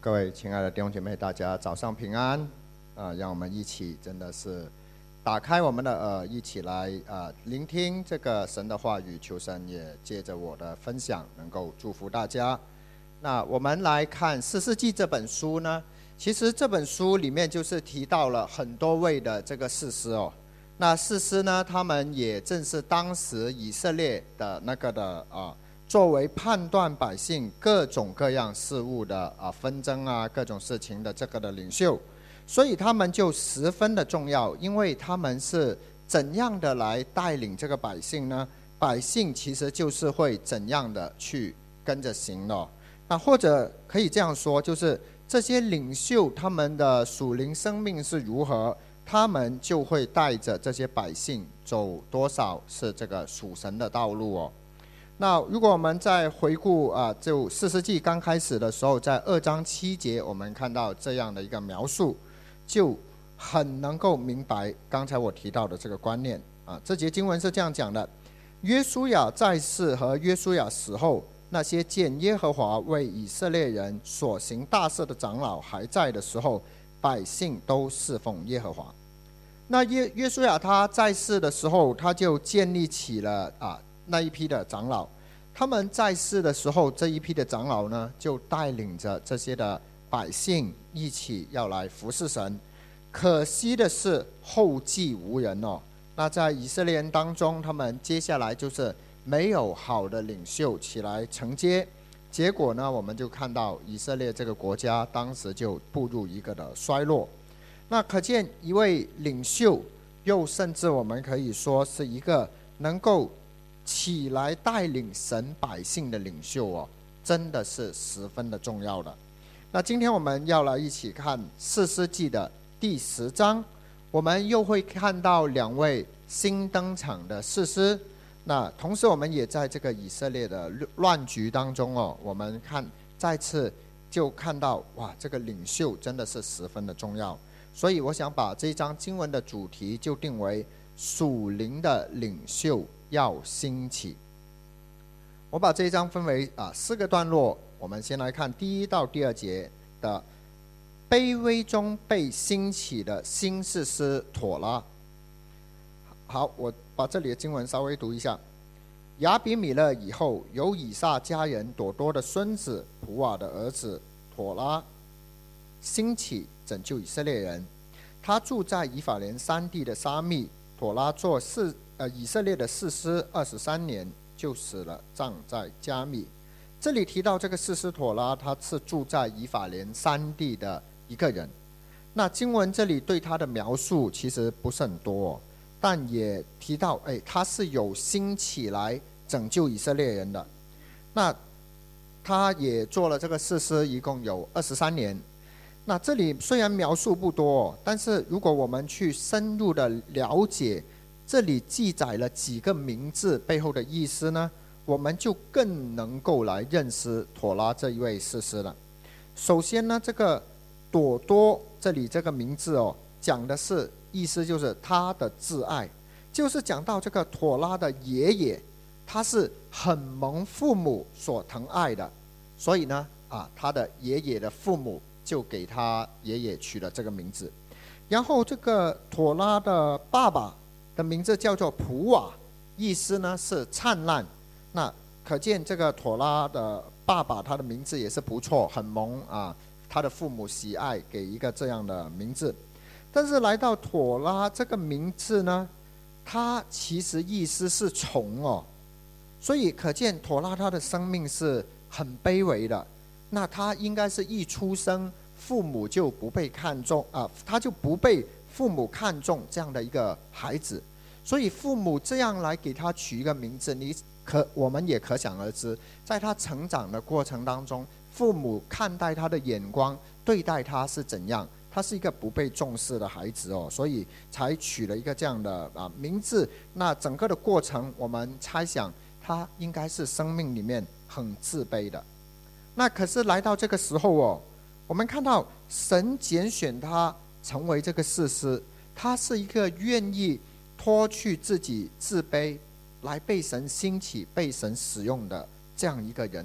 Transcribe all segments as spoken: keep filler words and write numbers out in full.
各位亲爱的弟兄姐妹，大家早上平安啊！让我们一起真的是打开我们的耳，一起来啊聆听这个神的话语。求神也借着我的分享，能够祝福大家。那我们来看《士师记》这本书呢，其实这本书里面就是提到了很多位的这个士师哦。那士师呢，他们也正是当时以色列的那个的啊。作为判断百姓各种各样事物的啊纷争啊各种事情的这个的领袖，所以他们就十分的重要，因为他们是怎样的来带领这个百姓呢？百姓其实就是会怎样的去跟着行的。那或者可以这样说，就是这些领袖他们的属灵生命是如何，他们就会带着这些百姓走多少是这个属神的道路哦。那如果我们再回顾啊，就士师记刚开始的时候，在二章七节，我们看到这样的一个描述，就很能够明白刚才我提到的这个观念啊。这节经文是这样讲的：约书亚在世和约书亚死后，那些见耶和华为以色列人所行大事的长老还在的时候，百姓都侍奉耶和华。那约约书亚他在世的时候，他就建立起了啊。那一批的长老，他们在世的时候，这一批的长老呢，就带领着这些的百姓一起要来服侍神。可惜的是后继无人哦。那在以色列人当中，他们接下来就是没有好的领袖起来承接，结果呢，我们就看到以色列这个国家当时就步入一个的衰落。那可见一位领袖，又甚至我们可以说是一个能够起来带领神百姓的领袖哦，真的是十分的重要的。那今天我们要来一起看士师记的第十章，我们又会看到两位新登场的士师。那同时我们也在这个以色列的乱局当中哦，我们看再次就看到哇，这个领袖真的是十分的重要。所以我想把这一章经文的主题就定为属灵的领袖要兴起。我把这一章分为啊四个段落，我们先来看第一到第二节的卑微中被兴起的新士师妥拉。好，我把这里的经文稍微读一下。亚比米勒以后，有以撒家人朵多的孙子普瓦的儿子妥拉兴起拯救以色列人。他住在以法莲山地的沙密。妥拉做士呃以色列的士师二十三年，就死了，葬在加密。这里提到这个士师妥拉，他是住在以法莲山地的一个人。那经文这里对他的描述其实不是很多哦，但也提到哎，他是有兴起来拯救以色列人的。那他也做了这个士师，一共有二十三年。那这里虽然描述不多，但是如果我们去深入的了解这里记载了几个名字背后的意思呢，我们就更能够来认识妥拉这一位士师了。首先呢，这个朵多这里这个名字哦，讲的是意思就是他的挚爱，就是讲到这个妥拉的爷爷，他是很蒙父母所疼爱的，所以呢啊，他的爷爷的父母就给他爷爷取了这个名字。然后这个妥拉的爸爸的名字叫做普瓦，意思呢是灿烂。那可见这个妥拉的爸爸他的名字也是不错，很蒙啊，他的父母喜爱，给一个这样的名字。但是来到妥拉这个名字呢，他其实意思是虫哦，所以可见妥拉他的生命是很卑微的。那他应该是一出生父母就不被看重啊，他就不被父母看重这样的一个孩子，所以父母这样来给他取一个名字，你可我们也可想而知，在他成长的过程当中，父母看待他的眼光对待他是怎样，他是一个不被重视的孩子哦，所以才取了一个这样的啊名字。那整个的过程我们猜想他应该是生命里面很自卑的。那可是来到这个时候哦，我们看到神拣选他成为这个士师，他是一个愿意脱去自己自卑来被神兴起被神使用的这样一个人哦。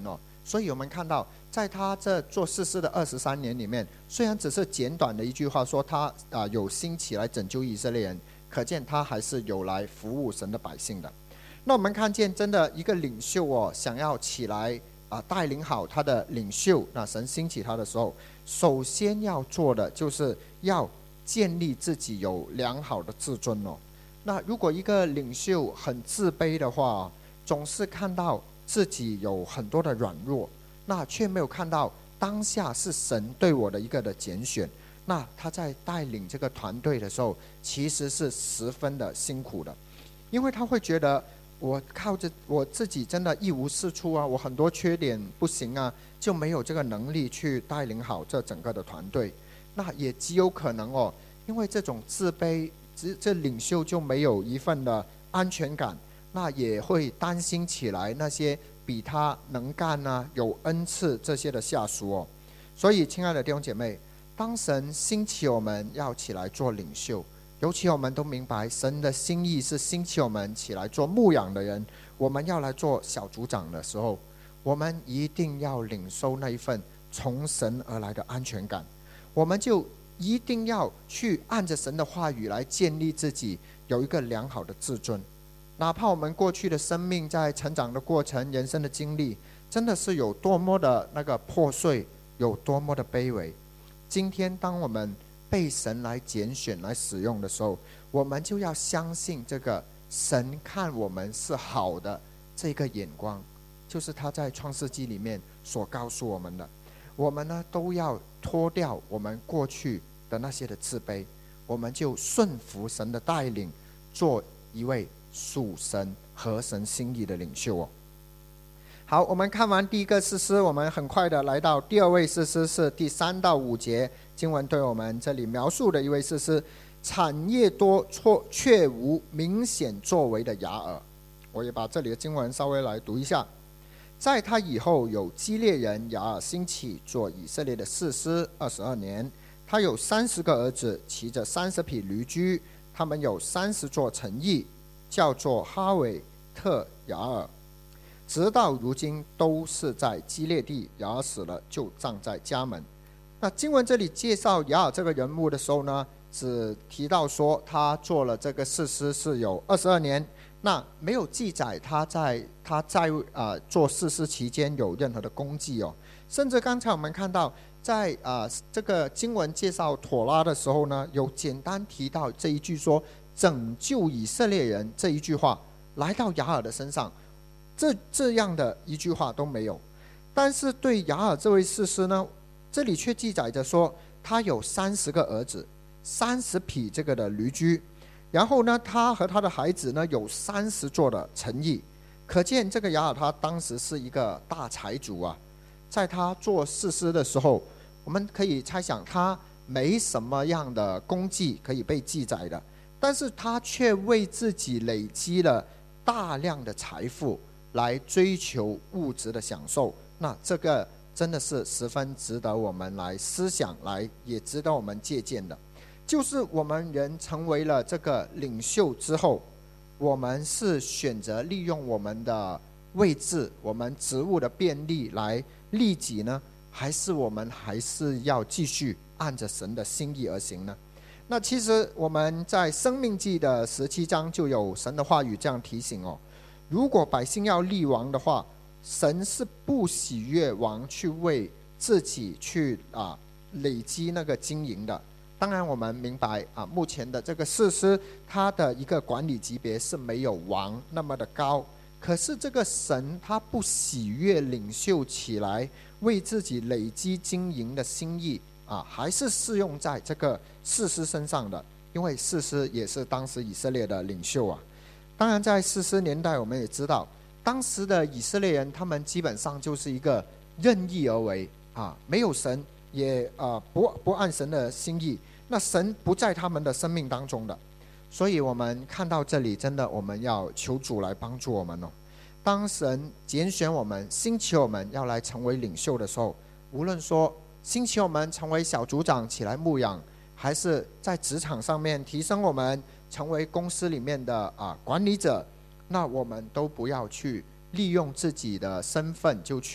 所以我们看到在他这做士师的二十三年里面，虽然只是简短的一句话说他啊有兴起来拯救以色列人，可见他还是有来服务神的百姓的。那我们看见真的一个领袖哦，想要起来啊带领好他的领袖，那神兴起他的时候，首先要做的就是要建立自己有良好的自尊哦。那如果一个领袖很自卑的话，总是看到自己有很多的软弱，那却没有看到当下是神对我的一个的拣选，那他在带领这个团队的时候其实是十分的辛苦的。因为他会觉得我靠着我自己真的一无是处啊，我很多缺点不行啊，就没有这个能力去带领好这整个的团队。那也极有可能哦，因为这种自卑，这领袖就没有一份的安全感，那也会担心起来那些比他能干啊、有恩赐这些的下属哦。所以亲爱的弟兄姐妹，当神兴起我们要起来做领袖，尤其我们都明白神的心意是兴起我们起来做牧养的人，我们要来做小组长的时候，我们一定要领受那一份从神而来的安全感，我们就一定要去按着神的话语来建立自己有一个良好的自尊。哪怕我们过去的生命在成长的过程，人生的经历真的是有多么的那个破碎，有多么的卑微，今天当我们被神来拣选来使用的时候，我们就要相信这个神看我们是好的这个眼光，就是他在创世纪里面所告诉我们的。我们呢都要脱掉我们过去的那些的自卑，我们就顺服神的带领，做一位属神合神心意的领袖哦。好，我们看完第一个士师，我们很快的来到第二位士师，是第三到五节经文对我们这里描述的一位士师，产业多却无明显作为的雅尔。我也把这里的经文稍微来读一下。在他以后，有基列人雅尔兴起做以色列的士师二十二年，他有三十个儿子，骑着三十匹驴驹，他们有三十座城邑，叫做哈韦特雅尔，直到如今都是在基列地。雅尔死了，就葬在家门。那经文这里介绍雅尔这个人物的时候呢，只提到说他做了这个士师是有二十二年，那没有记载他在他在呃做士师期间有任何的功绩哦。甚至刚才我们看到在呃这个经文介绍妥拉的时候呢，有简单提到这一句说拯救以色列人这一句话来到雅尔的身上，这这样的一句话都没有。但是对雅尔这位士师呢，这里却记载着说他有三十个儿子，三十匹这个的驴驹，然后呢他和他的孩子呢有三十座的城邑。可见这个雅尔他当时是一个大财主啊。在他做士师的时候，我们可以猜想他没什么样的功绩可以被记载的，但是他却为自己累积了大量的财富来追求物质的享受。那这个真的是十分值得我们来思想，来也值得我们借鉴的。就是我们人成为了这个领袖之后，我们是选择利用我们的位置，我们职务的便利来利己呢，还是我们还是要继续按着神的心意而行呢？那其实我们在申命记的十七章就有神的话语这样提醒哦，如果百姓要立王的话，神是不喜悦王去为自己去啊累积那个经营的。当然我们明白啊，目前的这个士师他的一个管理级别是没有王那么的高，可是这个神他不喜悦领袖起来为自己累积经营的心意啊，还是适用在这个士师身上的，因为士师也是当时以色列的领袖啊。当然在士师年代我们也知道，当时的以色列人他们基本上就是一个任意而为啊，没有神，也啊不不按神的心意，那神不在他们的生命当中的。所以我们看到这里，真的我们要求主来帮助我们哦。当神拣选我们，兴起我们要来成为领袖的时候，无论说兴起我们成为小组长起来牧养，还是在职场上面提升我们成为公司里面的啊管理者，那我们都不要去利用自己的身份就去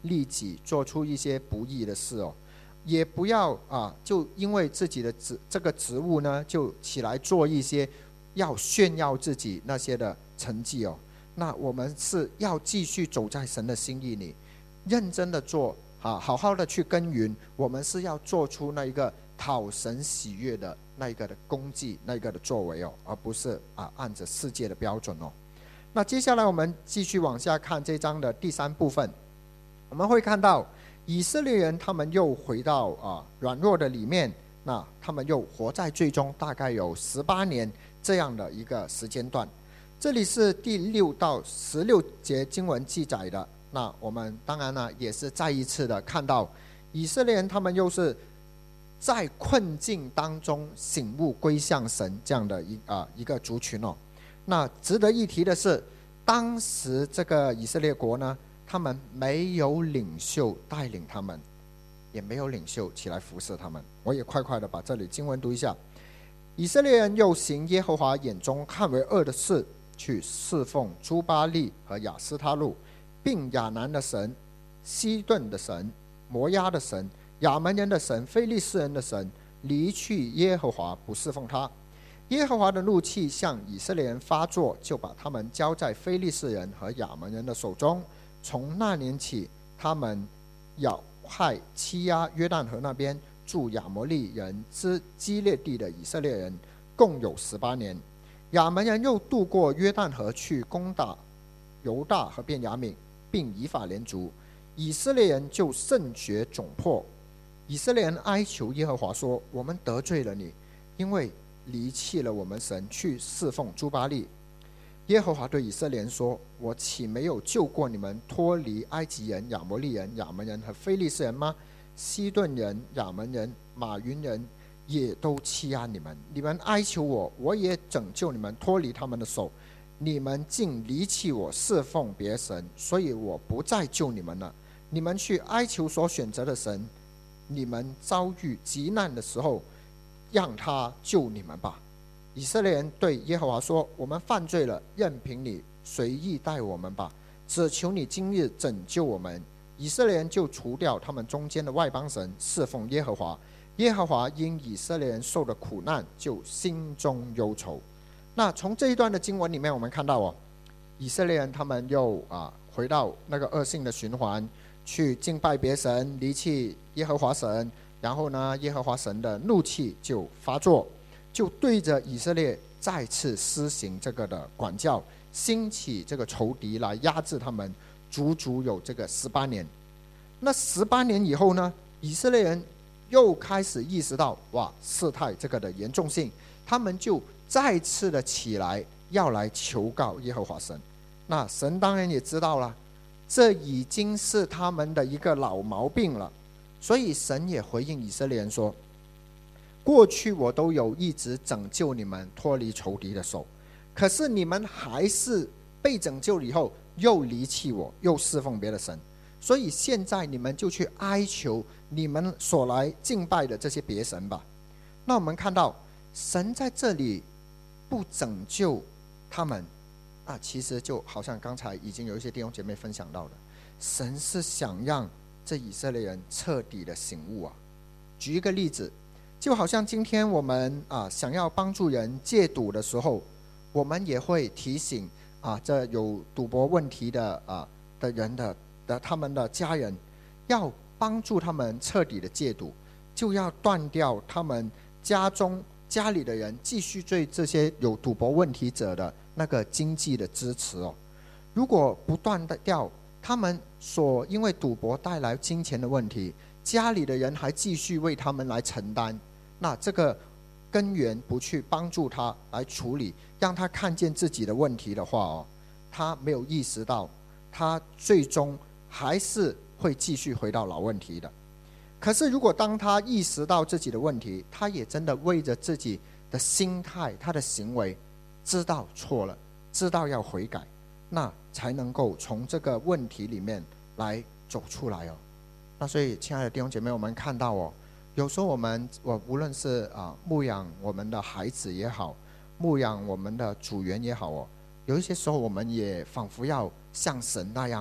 利己，做出一些不义的事哦。也不要啊，就因为自己的职这个职务呢，就起来做一些要炫耀自己那些的成绩哦。那我们是要继续走在神的心意里，认真的做啊，好好的去耕耘。我们是要做出那一个讨神喜悦的那一个的功绩，那一个的作为哦，而不是啊按着世界的标准哦。那接下来我们继续往下看这章的第三部分，我们会看到以色列人他们又回到啊软弱的里面，那他们又活在最终大概有十八年这样的一个时间段。这里是第六到十六节经文记载的。那我们当然呢也是再一次的看到以色列人他们又是在困境当中醒悟归向神这样的一啊一个族群哦。那值得一提的是，当时这个以色列国呢，他们没有领袖带领他们，也没有领袖起来服侍他们。我也快快的把这里经文读一下。以色列人又行耶和华眼中看为恶的事，去侍奉朱巴利和亚斯他路，并亚南的神、西顿的神、摩押的神、亚门人的神、非利士人的神，离去耶和华，不侍奉他。耶和华的怒气向以色列人发作，就把他们交在非利士人和亚门人的手中。从那年起，他们咬害欺压约旦河那边住亚摩利人之基列地的以色列人，共有十八年。亚门人又渡过约旦河去攻打犹大和便雅悯，并以法莲族，以色列人就甚觉窘迫。以色列人哀求耶和华说：我们得罪了你，因为离弃了我们神，去侍奉朱巴利。耶和华对以色列人说：我岂没有救过你们脱离埃及人、亚摩利人、亚门人和非利士人吗？西顿人、亚门人、马云人也都欺压你们，你们哀求我，我也拯救你们脱离他们的手。你们竟离弃我，侍奉别神，所以我不再救你们了。你们去哀求所选择的神，你们遭遇急难的时候，让他救你们吧。以色列人对耶和华说：我们犯罪了，任凭你随意待我们吧，只求你今日拯救我们。以色列人就除掉他们中间的外邦神，侍奉耶和华。耶和华因以色列人受的苦难，就心中忧愁。那从这一段的经文里面，我们看到哦，以色列人他们又啊回到那个恶性的循环，去敬拜别神，离弃耶和华神。然后呢，耶和华神的怒气就发作，就对着以色列再次施行这个的管教，兴起这个仇敌来压制他们，足足有这个十八年。那十八年以后呢，以色列人又开始意识到哇事态这个的严重性，他们就再次的起来要来求告耶和华神。那神当然也知道了，这已经是他们的一个老毛病了。所以神也回应以色列人说：过去我都有一直拯救你们脱离仇敌的手，可是你们还是被拯救了以后又离弃我，又侍奉别的神，所以现在你们就去哀求你们所来敬拜的这些别神吧。那我们看到神在这里不拯救他们啊，其实就好像刚才已经有一些弟兄姐妹分享到的，神是想让这以色列人彻底的醒悟啊。举一个例子，就好像今天我们啊想要帮助人戒赌的时候，我们也会提醒啊这有赌博问题的啊的人的的他们的家人，要帮助他们彻底的戒赌，就要断掉他们家中家里的人继续对这些有赌博问题者的那个经济的支持哦。如果不断掉他们所因为赌博带来金钱的问题，家里的人还继续为他们来承担，那这个根源不去帮助他来处理，让他看见自己的问题的话哦，他没有意识到，他最终还是会继续回到老问题的。可是如果当他意识到自己的问题，他也真的为着自己的心态他的行为知道错了，知道要悔改，那才能够从这个问题里面来走出来哦。那所以亲爱的弟兄姐妹，我们看到哦，有时候我们我无论是啊牧养我们的孩子也好，牧养我们的组员也好哦，有一些时候我们也仿佛要像神那样哦，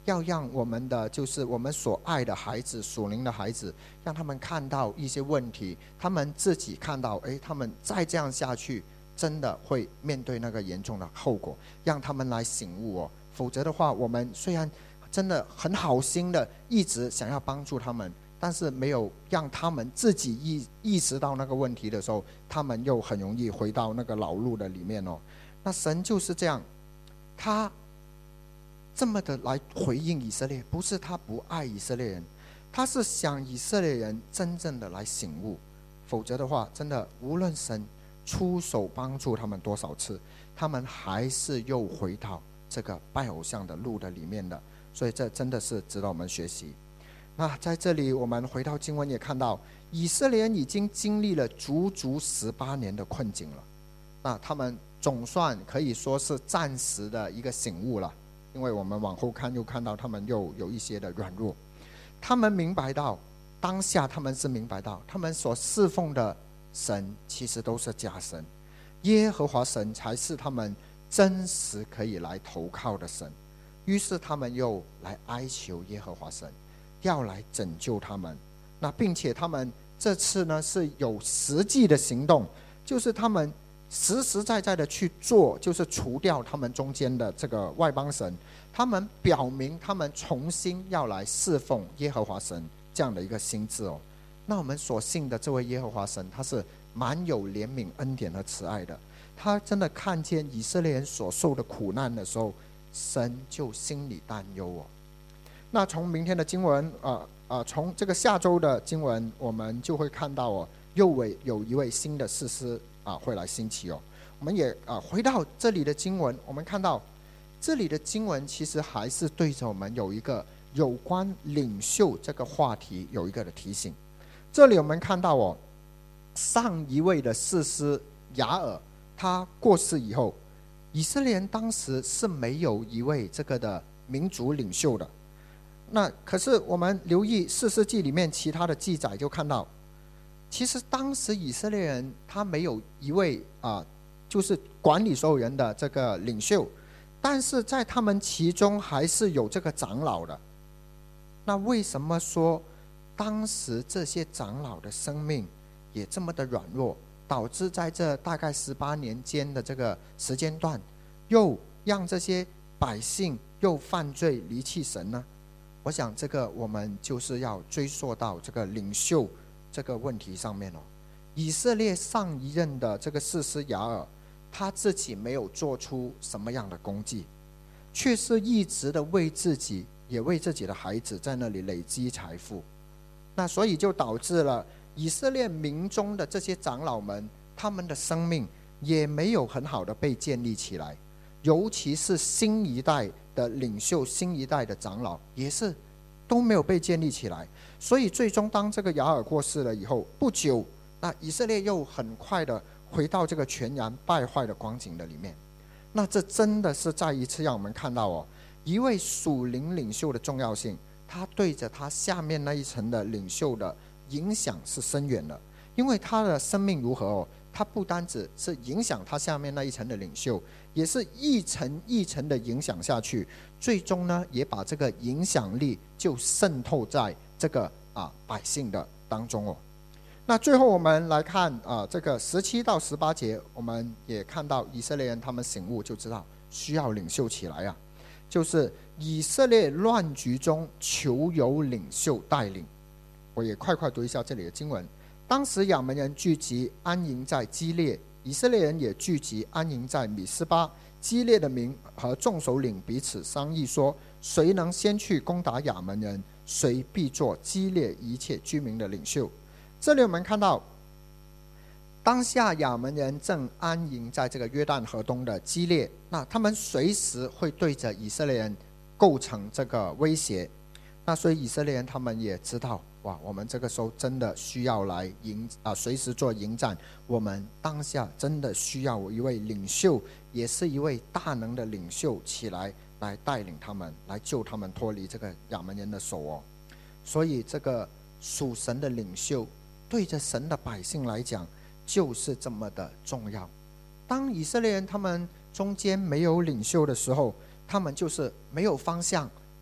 要让我们的就是我们所爱的孩子，属灵的孩子，让他们看到一些问题，他们自己看到，哎，他们再这样下去真的会面对那个严重的后果，让他们来醒悟哦。否则的话，我们虽然真的很好心的一直想要帮助他们，但是没有让他们自己意意识到那个问题的时候，他们又很容易回到那个老路的里面哦。那神就是这样，他这么的来回应以色列，不是他不爱以色列人，他是想以色列人真正的来醒悟。否则的话，真的无论神出手帮助他们多少次，他们还是又回到这个拜偶像的路的里面的。所以这真的是值得我们学习。那在这里我们回到经文也看到，以色列人已经经历了足足十八年的困境了。那他们总算可以说是暂时的一个醒悟了，因为我们往后看又看到他们又有一些的软弱。他们明白到当下，他们是明白到他们所侍奉的神其实都是假神，耶和华神才是他们真实可以来投靠的神。于是他们又来哀求耶和华神要来拯救他们。那并且他们这次呢是有实际的行动，就是他们实实在在的去做，就是除掉他们中间的这个外邦神，他们表明他们重新要来侍奉耶和华神这样的一个心志哦。那我们所信的这位耶和华神，他是蛮有怜悯恩典和慈爱的，他真的看见以色列人所受的苦难的时候，神就心里担忧哦。那从明天的经文呃呃，从这个下周的经文，我们就会看到哦，又为有一位新的士师啊会来兴起哦。我们也啊回到这里的经文，我们看到这里的经文其实还是对着我们有一个有关领袖这个话题有一个的提醒。这里我们看到哦，上一位的士师雅尔他过世以后，以色列人当时是没有一位这个的民族领袖的。那可是我们留意士师记里面其他的记载，就看到其实当时以色列人他没有一位啊，就是管理所有人的这个领袖，但是在他们其中还是有这个长老的。那为什么说当时这些长老的生命也这么的软弱，导致在这大概十八年间的这个时间段，又让这些百姓又犯罪离弃神呢？我想这个我们就是要追溯到这个领袖这个问题上面哦。以色列上一任的这个士师雅尔，他自己没有做出什么样的功绩，却是一直的为自己也为自己的孩子在那里累积财富。那所以就导致了以色列民中的这些长老们，他们的生命也没有很好的被建立起来，尤其是新一代的领袖，新一代的长老也是都没有被建立起来。所以最终当这个雅尔过世了以后不久，那以色列又很快的回到这个全然败坏的光景的里面。那这真的是再一次让我们看到哦，一位属灵领袖的重要性，他对着他下面那一层的领袖的影响是深远的。因为他的生命如何哦，他不单只是影响他下面那一层的领袖，也是一层一层的影响下去，最终呢也把这个影响力就渗透在这个啊百姓的当中哦。那最后我们来看啊这个十七到十八节，我们也看到以色列人他们醒悟，就知道需要领袖起来啊，就是以色列乱局中求有领袖带领。我也快快读一下这里的经文。当时亚扪人聚集安营在基列，以色列人也聚集安营在米斯巴。基列的民和众首领彼此商议说，谁能先去攻打亚扪人，谁必做基列一切居民的领袖。这里我们看到当下亚扪人正安营在这个约旦河东的基列，那他们随时会对着以色列人构成这个威胁。那所以以色列人他们也知道，哇，我们这个时候真的需要来迎啊，随时做迎战。我们当下真的需要一位领袖，也是一位大能的领袖起来，来带领他们，来救他们脱离这个亚扪人的手哦。所以这个属神的领袖，对着神的百姓来讲，就是这么的重要。当以色列人他们中间没有领袖的时候，他们就是没有方向，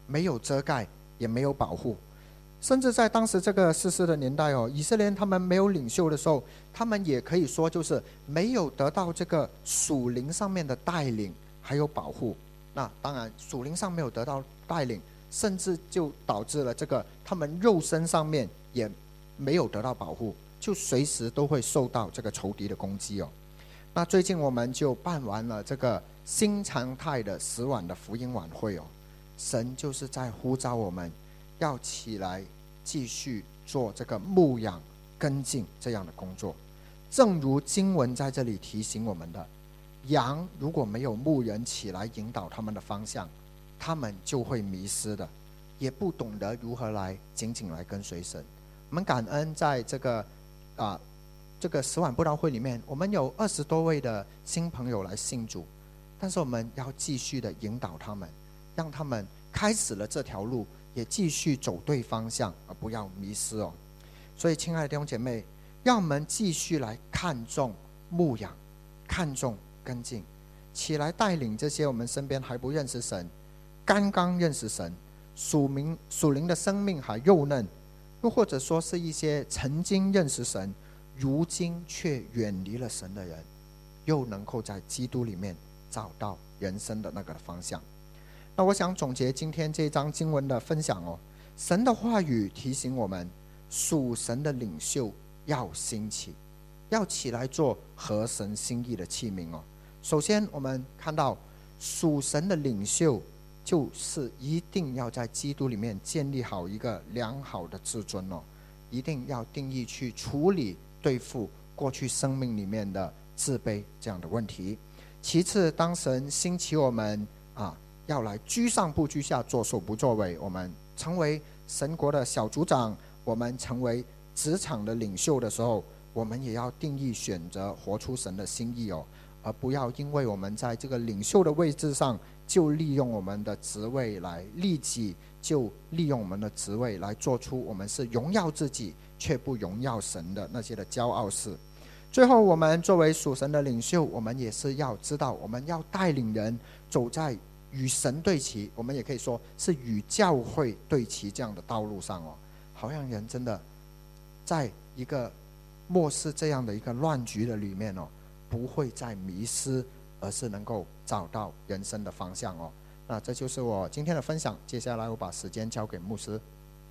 没有遮盖，也没有保护。甚至在当时这个士师的年代哦，以色列人他们没有领袖的时候，他们也可以说就是没有得到这个属灵上面的带领还有保护。那当然属灵上没有得到带领，甚至就导致了这个他们肉身上面也没有得到保护，就随时都会受到这个仇敌的攻击哦。那最近我们就办完了这个新常态的十晚的福音晚会哦，神就是在呼召我们要起来继续做这个牧养跟进这样的工作。正如经文在这里提醒我们的，羊如果没有牧人起来引导他们的方向，他们就会迷失的，也不懂得如何来紧紧来跟随神。我们感恩在这个啊这个十晚布道会里面，我们有二十多位的新朋友来信主，但是我们要继续的引导他们，让他们开始了这条路，也继续走对方向，而不要迷失哦。所以亲爱的弟兄姐妹，让我们继续来看重牧养，看重跟进，起来带领这些我们身边还不认识神，刚刚认识神，属灵属灵的生命还幼嫩，又或者说是一些曾经认识神，如今却远离了神的人，又能够在基督里面找到人生的那个方向。那我想总结今天这一章经文的分享哦，神的话语提醒我们，属神的领袖要兴起，要起来做合神心意的器皿哦。首先我们看到属神的领袖就是一定要在基督里面建立好一个良好的自尊哦，一定要定义去处理对付过去生命里面的自卑这样的问题。其次，当神兴起我们啊，要来居上不居下，作首不作尾，我们成为神国的小组长，我们成为职场的领袖的时候，我们也要定义选择活出神的心意哦，而不要因为我们在这个领袖的位置上，就利用我们的职位来利己，就利用我们的职位来做出我们是荣耀自己却不荣耀神的那些的骄傲事。最后，我们作为属神的领袖，我们也是要知道，我们要带领人走在与神对齐，我们也可以说是与教会对齐这样的道路上哦，好让人真的在一个末世这样的一个乱局的里面哦，不会再迷失，而是能够找到人生的方向哦。那这就是我今天的分享，接下来我把时间交给牧师。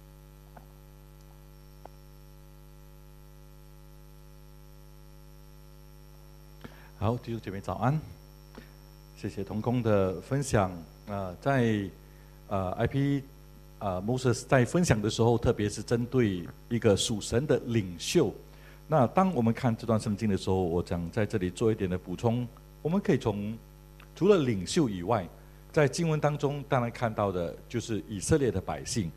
好，弟兄姐妹早安，谢谢同工的分享。呃，在呃 I P 呃 Moses 在分享的时候，特别是针对一个属神的领袖。那当我们看这段圣经的时候，我想在这里做一点的补充。我们可以从除了领袖以外，在经文当中当然看到的就是以色列的百姓，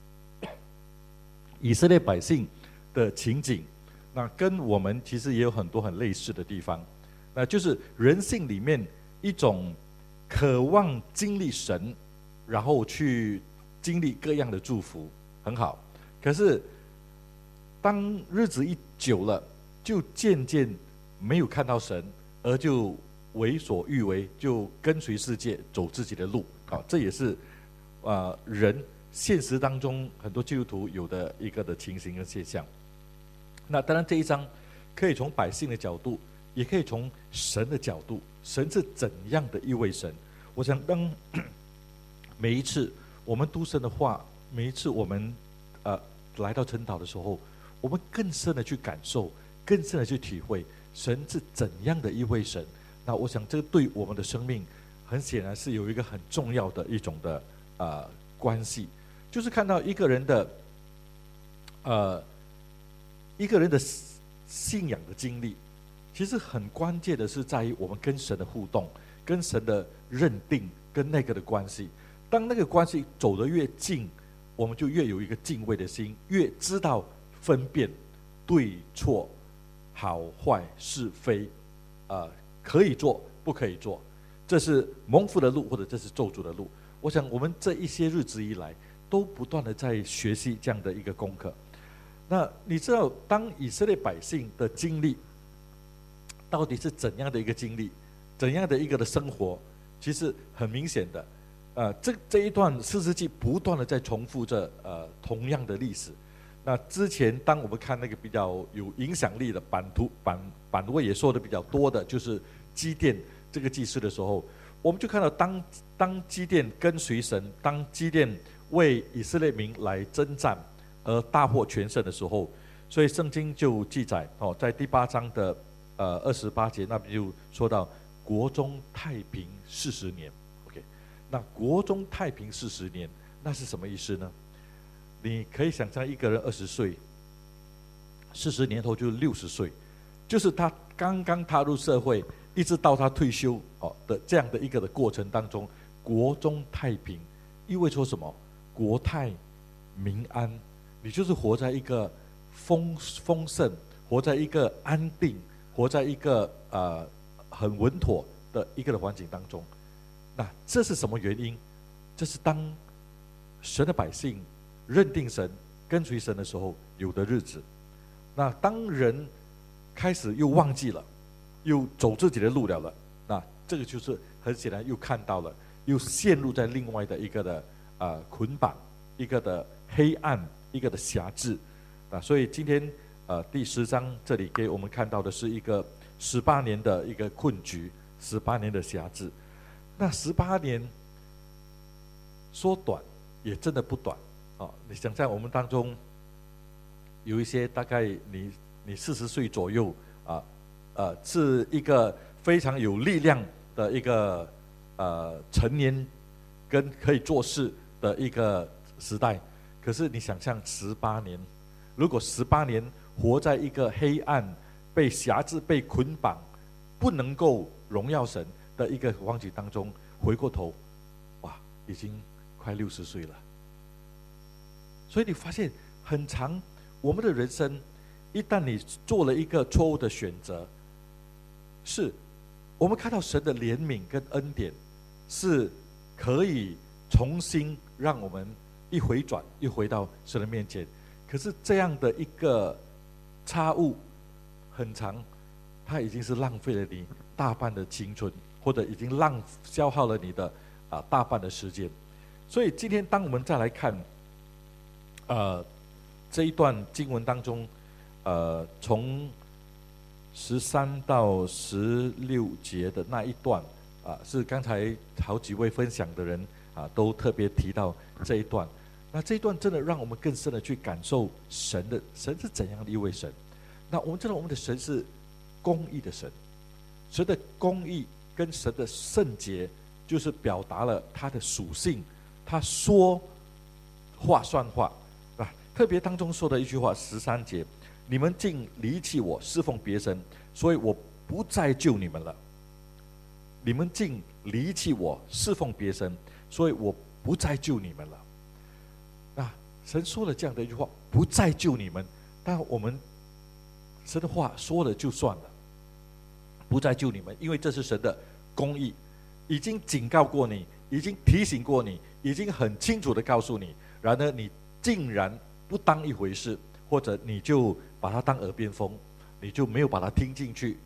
以色列百姓的情景，那跟我们其实也有很多很类似的地方。那就是人性里面一种渴望经历神，然后去经历各样的祝福，很好。可是当日子一久了，就渐渐没有看到神，而就为所欲为，就跟随世界走自己的路。好，这也是啊、呃、人现实当中很多基督徒有的一个的情形跟现象。那当然这一章可以从百姓的角度，也可以从神的角度，神是怎样的一位神。我想当每一次我们读神的话，每一次我们呃来到晨祷的时候，我们更深的去感受，更深的去体会神是怎样的一位神。那我想这对我们的生命很显然是有一个很重要的一种的呃关系，就是看到一个人的呃一个人的信仰的经历，其实很关键的是在于我们跟神的互动，跟神的认定，跟那个的关系。当那个关系走得越近，我们就越有一个敬畏的心，越知道分辨对错、好坏是非，呃，可以做不可以做，这是蒙福的路，或者这是咒诅的路。我想我们这一些日子以来，都不断的在学习这样的一个功课。那你知道，当以色列百姓的经历到底是怎样的一个经历，怎样的一个的生活，其实很明显的， 呃，这这一段士师记不断的在重复着呃同样的历史。那之前当我们看那个比较有影响力的版图版版位也说的比较多的，就是基甸这个祭司的时候，我们就看到当当基甸跟随神，当基甸为以色列民来征战而大获全胜的时候，所以圣经就记载哦，在第八章的呃二十八节那边就说到国中太平四十年。OK， 那国中太平四十年，那是什么意思呢？你可以想象一个人二十岁，四十年后就六十岁，就是他刚刚踏入社会，一直到他退休哦的这样的一个的过程当中，国中太平，意味着什么？国泰民安，你就是活在一个丰丰盛，活在一个安定，活在一个呃很稳妥的一个的环境当中。那这是什么原因？这是当神的百姓认定神、跟随神的时候有的日子。那当人开始又忘记了，又走自己的路了了，那这个就是很显然又看到了，又陷入在另外的一个的呃捆绑，一个的黑暗，一个的辖制。啊，所以今天呃第十章这里给我们看到的是一个十八年的一个困局，十八年的辖制。那十八年说短也真的不短啊！你想象我们当中有一些大概你你四十岁左右啊，呃，是一个非常有力量的一个呃成年跟可以做事的一个时代。可是你想象十八年，如果十八年活在一个黑暗、被辖制、被捆绑、不能够荣耀神的一个光景当中，回过头，哇，已经快六十岁了。所以你发现很长，我们的人生，一旦你做了一个错误的选择，是我们看到神的怜悯跟恩典，是可以重新让我们一回转，又回到神的面前。可是这样的一个差误很长，它已经是浪费了你大半的青春，或者已经浪消耗了你的啊、呃、大半的时间。所以今天当我们再来看呃这一段经文当中，呃从十三到十六节的那一段啊、呃，是刚才好几位分享的人啊、呃、都特别提到这一段。那这一段真的让我们更深的去感受神的神是怎样的一位神。那我们知道我们的神是公义的神，神的公义跟神的圣洁，就是表达了他的属性。他说话算话啊，特别当中说的一句话，十三节，你们竟离弃我，侍奉别神，所以我不再救你们了。你们竟离弃我，侍奉别神，所以我不再救你们了。啊，神说了这样的一句话，不再救你们，但我们神的话说了就算了，不再救你们，因为这是神的公义，已经警告过你，已经提醒过你，已经很清楚的告诉你，然而你竟然不当一回事，或者你就把它当耳边风，你就没有把它听进去。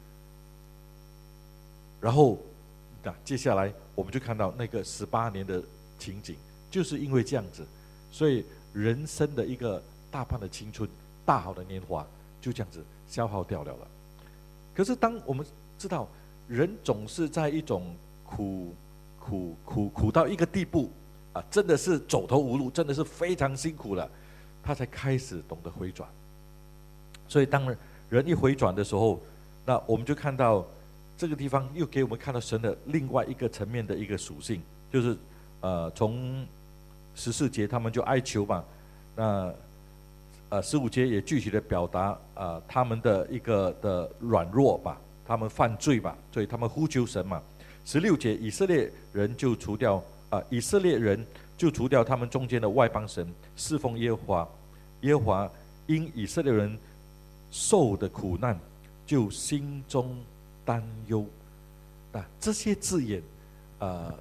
然后那接下来我们就看到那个十八年的情景，就是因为这样子，所以人生的一个大半的青春，大好的年华就这样子消耗掉了了。可是当我们知道人总是在一种苦苦苦苦到一个地步啊，真的是走投无路，真的是非常辛苦了，他才开始懂得回转。所以当人一回转的时候，那我们就看到这个地方又给我们看到神的另外一个层面的一个属性，就是呃从十四节他们就哀求嘛，那呃十五节也具体的表达呃他们的一个的软弱吧，他们犯罪吧，所以他们呼求神嘛。十六节以色列人就除掉啊、呃、以色列人就除掉他们中间的外邦神，侍奉耶和华。耶和华因以色列人受的苦难，就心中担忧。啊，这些字眼，呃，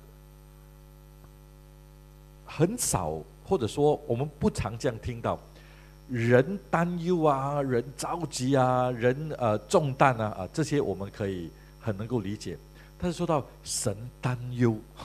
很少，或者说我们不常这样听到。人担忧啊，人着急啊，人呃重担啊，啊这些我们可以很能够理解。但是说到神担忧，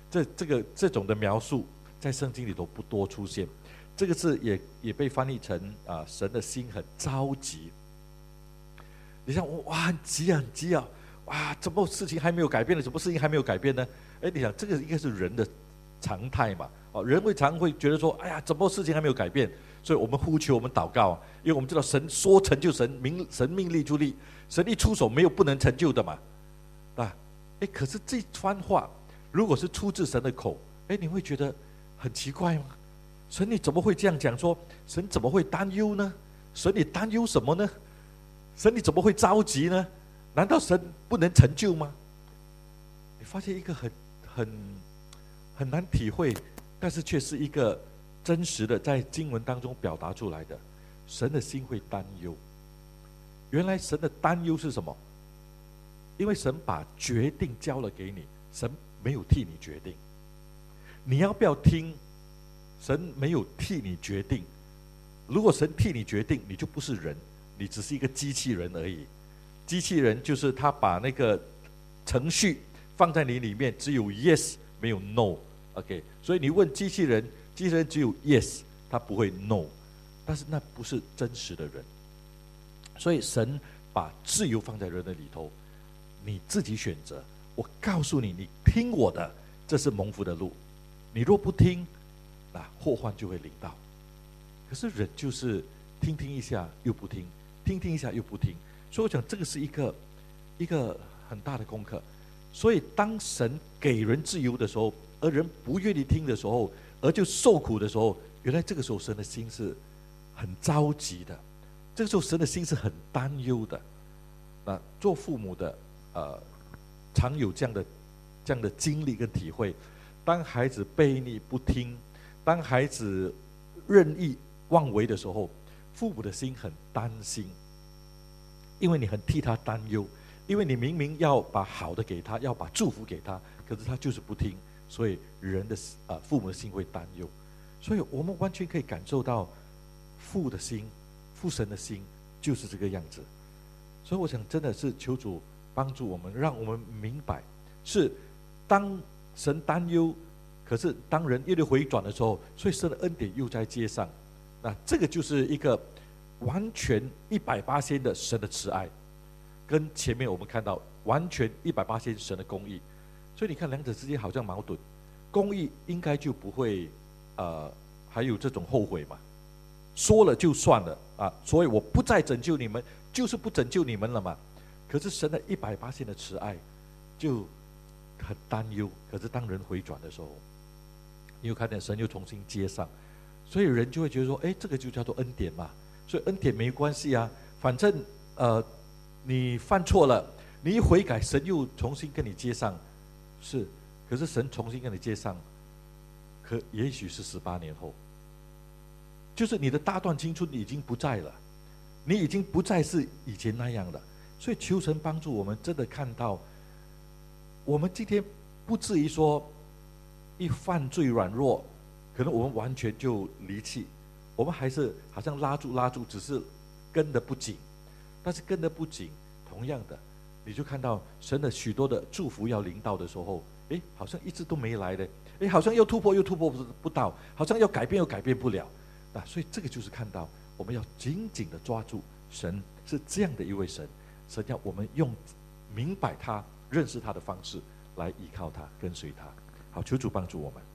这这个这种的描述在圣经里头不多出现。这个字也也被翻译成啊，神的心很着急。你想，哇，很急啊，很急啊，哇，怎么事情还没有改变呢？什么事情还没有改变呢？哎，你想，这个应该是人的常态嘛？哦，人会常会觉得说，哎呀，怎么事情还没有改变？所以我们呼求，我们祷告，因为我们知道神说成就神，命神命立就立，神一出手没有不能成就的嘛，啊，哎，可是这番话如果是出自神的口，哎，你会觉得很奇怪吗？神你怎么会这样讲说？神怎么会担忧呢？神你担忧什么呢？神你怎么会着急呢？难道神不能成就吗？你发现一个很很很难体会，但是却是一个真实的在经文当中表达出来的。神的心会担忧。原来神的担忧是什么？因为神把决定交了给你，神没有替你决定。你要不要听？神没有替你决定。如果神替你决定，你就不是人，你只是一个机器人而已。机器人就是他把那个程序放在你里面，只有 yes 没有 no。OK， 所以你问机器人，机器人只有 yes， 他不会 no。但是那不是真实的人。所以神把自由放在人的里头，你自己选择。我告诉你，你听我的，这是蒙福的路。你若不听，那祸患就会临到。可是人就是听听一下又不听，听听一下又不听。所以我讲这个是一个一个很大的功课。所以当神给人自由的时候，而人不愿意听的时候，而就受苦的时候，原来这个时候神的心是很着急的，这个时候神的心是很担忧的。那做父母的呃常有这样的这样的经历跟体会。当孩子悖逆不听，当孩子任意妄为的时候，父母的心很担心，因为你很替他担忧，因为你明明要把好的给他，要把祝福给他，可是他就是不听，所以人的呃父母的心会担忧。所以我们完全可以感受到父的心，父神的心就是这个样子。所以我想真的是求主帮助我们，让我们明白，是当神担忧，可是当人越来越回转的时候，所以神的恩典又在接上。那这个就是一个完全一百八千的神的慈爱，跟前面我们看到完全一百八千神的公义。所以你看两者之间好像矛盾，公义应该就不会呃还有这种后悔嘛，说了就算了啊，所以我不再拯救你们，就是不拯救你们了嘛。可是神的一百八千的慈爱就很担忧。可是当人回转的时候，你又看见神又重新接上，所以人就会觉得说，哎，这个就叫做恩典嘛。所以恩典没关系啊，反正呃你犯错了，你一悔改，神又重新跟你接上。是，可是神重新跟你接上，可也许是十八年后，就是你的大段青春已经不在了，你已经不再是以前那样了。所以求神帮助我们，真的看到我们今天不至于说一犯罪软弱，可能我们完全就离弃，我们还是好像拉住拉住，只是跟得不紧。但是跟得不紧，同样的，你就看到神的许多的祝福要临到的时候，哎，好像一直都没来的，哎，好像要突破又突破不到，好像要改变又改变不了。啊，所以这个就是看到我们要紧紧的抓住神是这样的一位神，神要我们用明白他、认识他的方式来依靠他、跟随他。好，求主帮助我们。